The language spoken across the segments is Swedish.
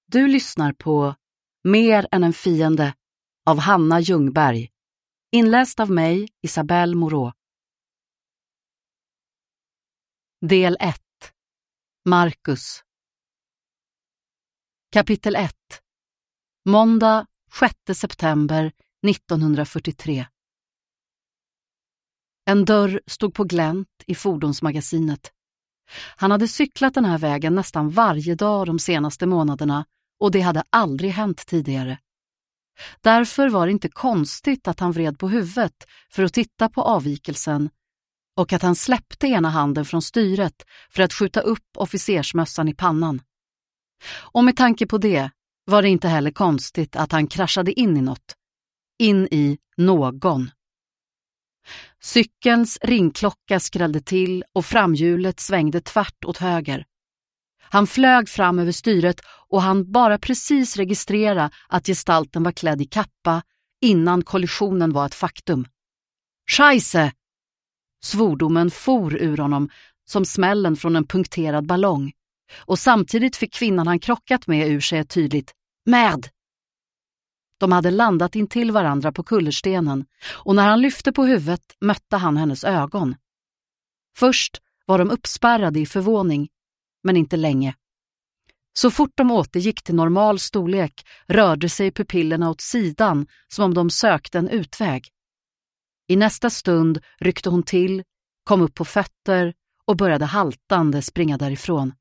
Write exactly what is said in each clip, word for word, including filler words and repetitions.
Du lyssnar på Mer än en fiende av Hanna Ljungberg. Inläst av mig, Isabelle Moreau. Del ett. Marcus. Kapitel ett. Måndag sjätte september nittonhundrafyrtiotre. En dörr stod på glänt i fordonsmagasinet. Han hade cyklat den här vägen nästan varje dag de senaste månaderna och det hade aldrig hänt tidigare. Därför var det inte konstigt att han vred på huvudet för att titta på avvikelsen och att han släppte ena handen från styret för att skjuta upp officersmössan i pannan. Och med tanke på det var det inte heller konstigt att han kraschade in i något. In i någon. Cykelns ringklocka skrällde till och framhjulet svängde tvärt åt höger. Han flög fram över styret och han bara precis registrera att gestalten var klädd i kappa innan kollisionen var ett faktum. Scheisse! Svordomen for ur honom som smällen från en punkterad ballong. Och samtidigt fick kvinnan han krockat med ur sig ett tydligt med. De hade landat in till varandra på kullerstenen och när han lyfte på huvudet mötte han hennes ögon. Först var de uppspärrade i förvåning, men inte länge. Så fort de återgick till normal storlek rörde sig pupillerna åt sidan som om de sökte en utväg. I nästa stund ryckte hon till, kom upp på fötter och började haltande springa därifrån.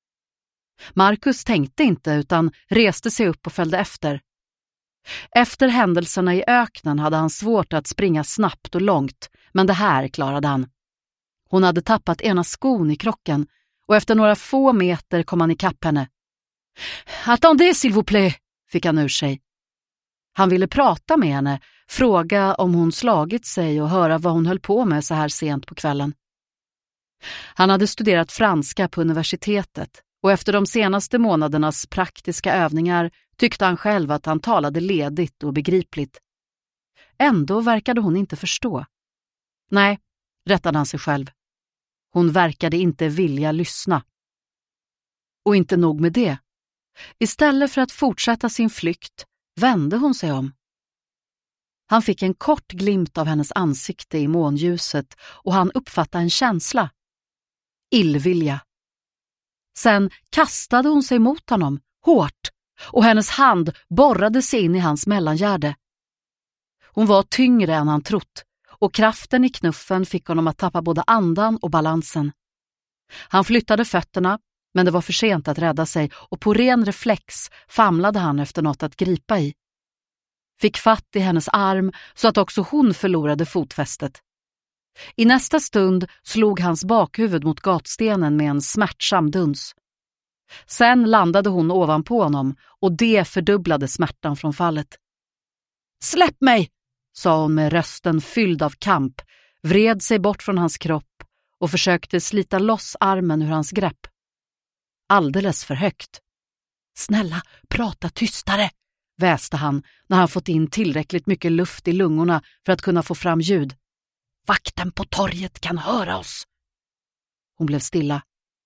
Marcus tänkte inte utan reste sig upp och följde efter. Efter händelserna i öknen hade han svårt att springa snabbt och långt, men det här klarade han. Hon hade tappat ena skon i krocken och efter några få meter kom han ikapp henne. Attendez, s'il vous plaît, fick han ur sig. Han ville prata med henne, fråga om hon slagit sig och höra vad hon höll på med så här sent på kvällen. Han hade studerat franska på universitetet och efter de senaste månadernas praktiska övningar tyckte han själv att han talade ledigt och begripligt. Ändå verkade hon inte förstå. Nej, rättade han sig själv. Hon verkade inte vilja lyssna. Och inte nog med det. Istället för att fortsätta sin flykt vände hon sig om. Han fick en kort glimt av hennes ansikte i månljuset och han uppfattade en känsla. Illvilja. Sen kastade hon sig mot honom, hårt, och hennes hand borrade sig in i hans mellangärde. Hon var tyngre än han trott och kraften i knuffen fick honom att tappa både andan och balansen. Han flyttade fötterna, men det var för sent att rädda sig och på ren reflex famlade han efter något att gripa i. Fick fatt i hennes arm så att också hon förlorade fotfästet. I nästa stund slog hans bakhuvud mot gatstenen med en smärtsam duns. Sen landade hon ovanpå honom och det fördubblade smärtan från fallet. Släpp mig, sa hon med rösten fylld av kamp, vred sig bort från hans kropp och försökte slita loss armen ur hans grepp. Alldeles för högt. Snälla, prata tystare, väste han när han fått in tillräckligt mycket luft i lungorna för att kunna få fram ljud. Vakten på torget kan höra oss. Hon blev stilla.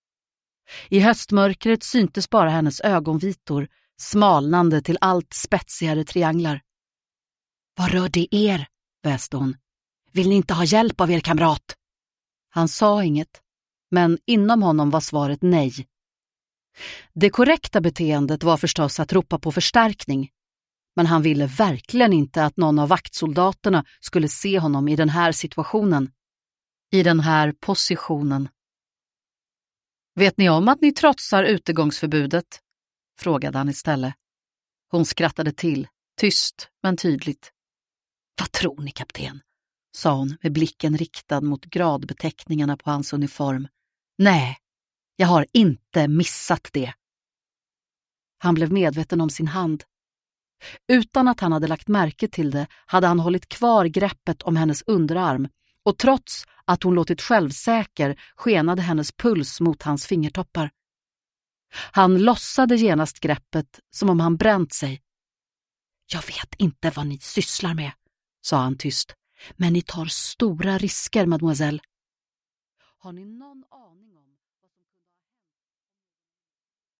I höstmörkret syntes bara hennes ögonvitor, smalnande till allt spetsigare trianglar. Vad rör det er? Väste hon. Vill ni inte ha hjälp av er kamrat? Han sa inget, men inom honom var svaret nej. Det korrekta beteendet var förstås att ropa på förstärkning, men han ville verkligen inte att någon av vaktsoldaterna skulle se honom i den här situationen, i den här positionen. Vet ni om att ni trotsar utegångsförbudet? Frågade han istället. Hon skrattade till, tyst men tydligt. Vad tror ni, kapten? Sa hon med blicken riktad mot gradbeteckningarna på hans uniform. Nej, jag har inte missat det. Han blev medveten om sin hand. Utan att han hade lagt märke till det hade han hållit kvar greppet om hennes underarm och trots att hon låtit självsäker skenade hennes puls mot hans fingertoppar. Han lossade genast greppet som om han bränt sig. Jag vet inte vad ni sysslar med, sa han tyst, men ni tar stora risker, mademoiselle. Har ni någon aning om